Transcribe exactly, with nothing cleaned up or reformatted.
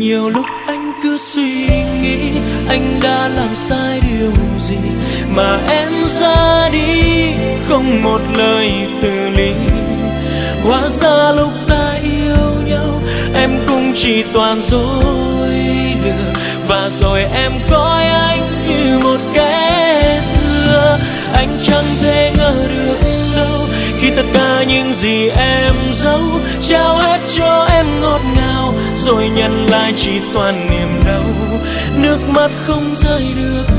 Nhiều lúc anh cứ suy nghĩ anh đã làm sai điều gì mà em ra đi không một lời từ ly. Hóa ra lúc ta yêu nhau em cũng chỉ toàn dối lừa, và rồi em coi anh như một kẻ xưa. Anh chẳng thể ngờ được đâu khi tất cả những gì em giấu trao hết cho em ngọt ngào, rồi nhận lại chỉ toàn niềm đau, nước mắt không rơi được